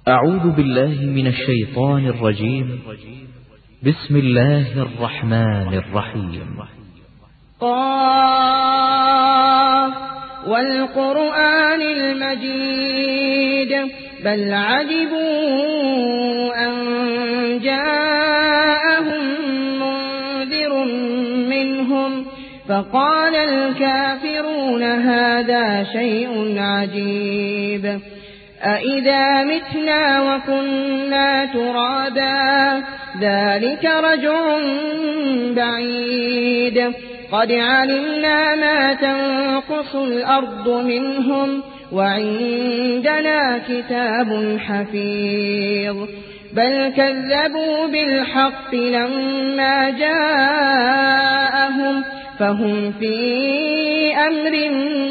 أعوذ بالله من الشيطان الرجيم. بسم الله الرحمن الرحيم. قاف والقرآن المجيد بل عجبوا أن جاءهم منذر منهم فقال الكافرون هذا شيء عجيب أإذا متنا وكنا ترابا ذلك رجع بعيد قد علمنا ما تنقص الأرض منهم وعندنا كتاب حفيظ بل كذبوا بالحق لما جاءهم فهم في أمر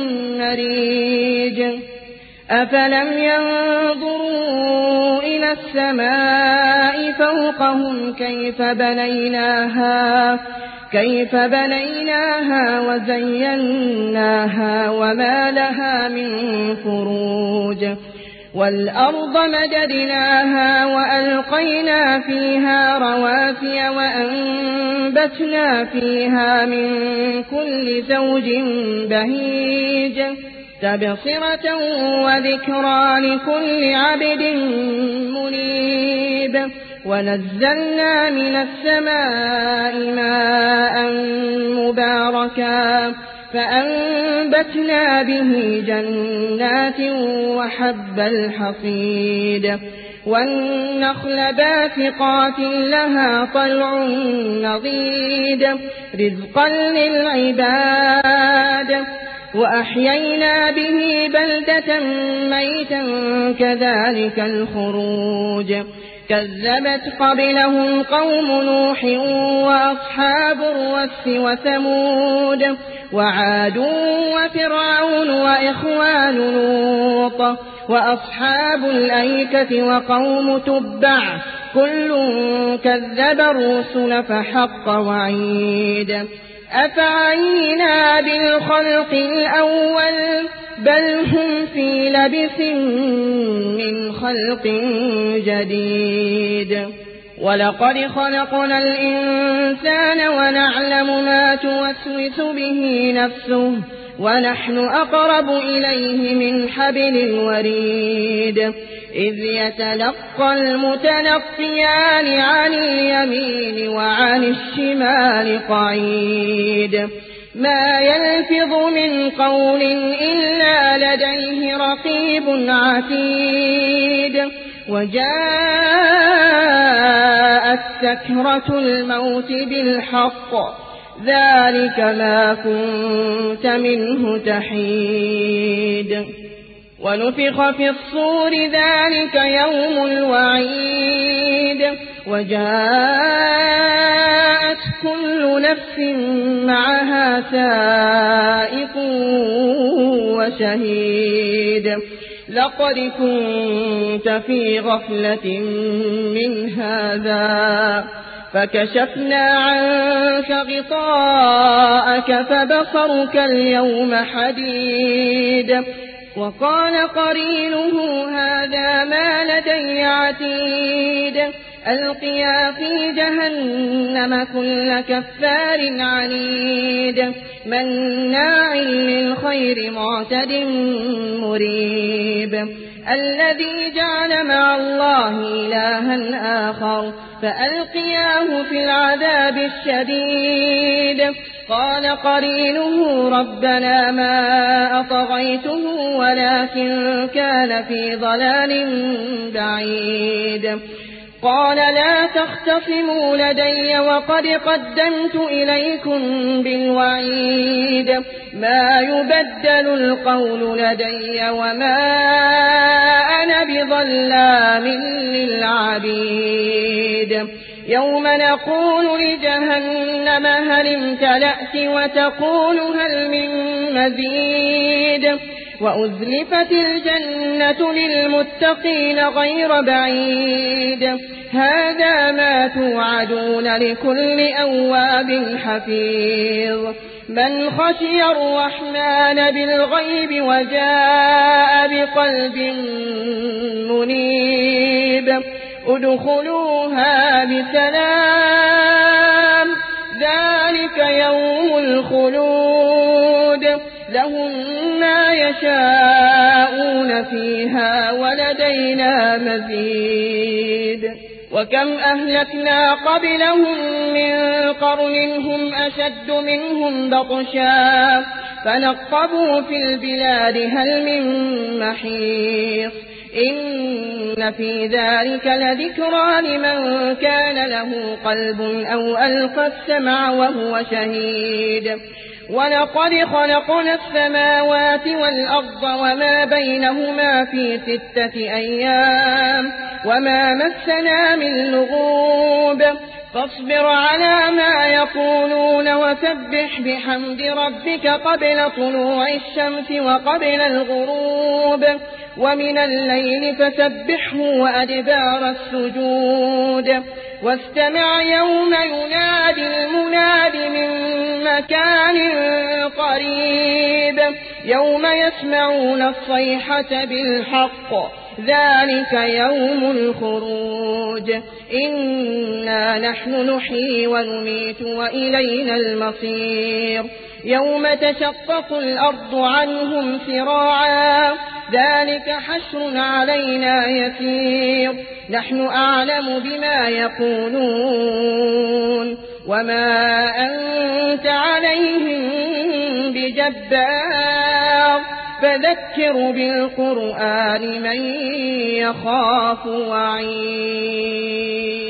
مريج أفلم ينظروا إلى السماء فوقهم كيف بنيناها وزيناها وما لها من فروج والأرض مددناها وألقينا فيها رواسي وأنبتنا فيها من كل زوج بهيج تبصرة وذكرى لكل عبد منيب ونزلنا من السماء ماء مباركا فأنبتنا به جنات وحب الحصيد والنخل باسقات لها طلع نضيد رزقا للعباد وأحيينا به بلدة ميتا كذلك الخروج كذبت قبلهم قوم نوح وأصحاب الرس وثمود وعاد وفرعون وإخوان لوط وأصحاب الأيكة وقوم تبع كل كذب الرسل فحق وعيد أفعينا بالخلق الأول بل هم في لبس من خلق جديد ولقد خلقنا الإنسان ونعلم ما توسوس به نفسه ونحن أقرب إليه من حبل الوريد إذ يتلقى المتلقيان عن اليمين وعن الشمال قعيد ما يلفظ من قول إلا لديه رقيب عتيد وجاءت سكرة الموت بالحق ذلك ما كنت منه تحيد ونفخ في الصور ذلك يوم الوعيد وجاءت كل نفس معها سائق وشهيد لقد كنت في غفلة من هذا فكشفنا عنك غطاءك فبصرك اليوم حديد وقال قرينه هذا ما لدي عتيد ألقيا في جهنم كل كفار عنيد مناع للخير معتد مريب الذي جعل مع الله إلها آخر فألقياه في العذاب الشديد قال قرينه ربنا ما أطغيته ولكن كان في ضلال بعيد قال لا تختصموا لدي وقد قدمت إليكم بالوعيد ما يبدل القول لدي وما أنا بظلام للعبيد يوم نقول لجهنم هل امتلأت وتقول هل من مزيد وأزلفت الجنة للمتقين غير بعيد هذا ما توعدون لكل أواب حفيظ من خشي الرحمن بالغيب وجاء بقلب منيب ادخلوها بسلام ذلك يوم الخلود لهم ما يشاءون فيها ولدينا مزيد وكم أهلكنا قبلهم من قرن هم أشد منهم بطشا فنقبوا في البلاد هل من محيص إن في ذلك لذكرى لمن كان له قلب أو ألقى السمع وهو شهيد ولقد خلقنا السماوات والأرض وما بينهما في 6 أيام وما مسنا من لغوب فاصبر على ما يقولون وسبح بحمد ربك قبل طلوع الشمس وقبل الغروب ومن الليل فسبحه وأدبار السجود واستمع يوم ينادي المناد من مكان قريب يوم يسمعون الصيحة بالحق ذلك يوم الخروج إنا نحن نحيي ونميت وإلينا المصير يوم تشقق الأرض عنهم سراعا ذلك حشر علينا يسير نحن أعلم بما يقولون وما أنت عليهم بجبار فذكر بالقرآن من يخاف وعيد